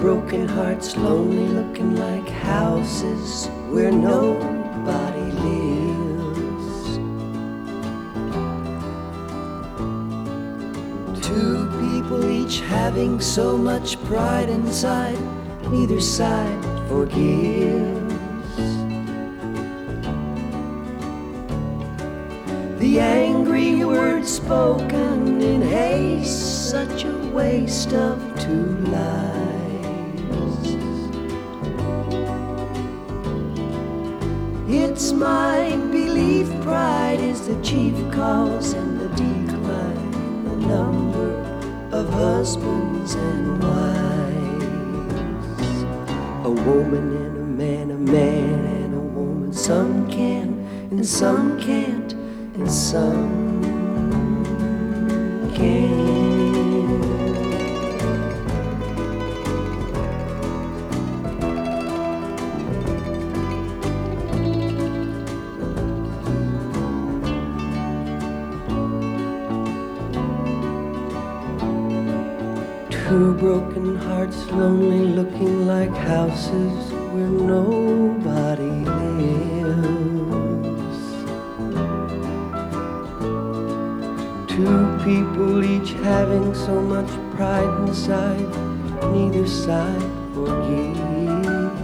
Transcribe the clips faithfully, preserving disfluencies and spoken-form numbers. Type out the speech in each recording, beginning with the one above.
broken hearts, lonely looking like houses where nobody lives. Two people each having so much pride inside, neither side forgives. The angry words spoken in haste, such a waste of two lives. It's my belief pride is the chief cause in the decline in the number of husbands and wives. A woman and a man, a man and a woman. Some can and some can't, and some can. Two broken hearts, lonely looking like houses where nobody lives. Two people each having so much pride inside, neither side forgives.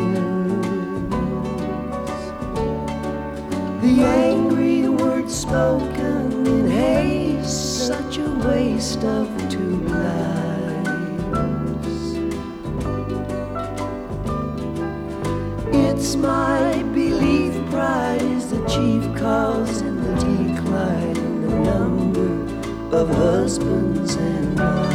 The angry words spoken in haste, such a waste of two lives. It's my belief pride is the chief cause in the decline in the number of husbands and wives.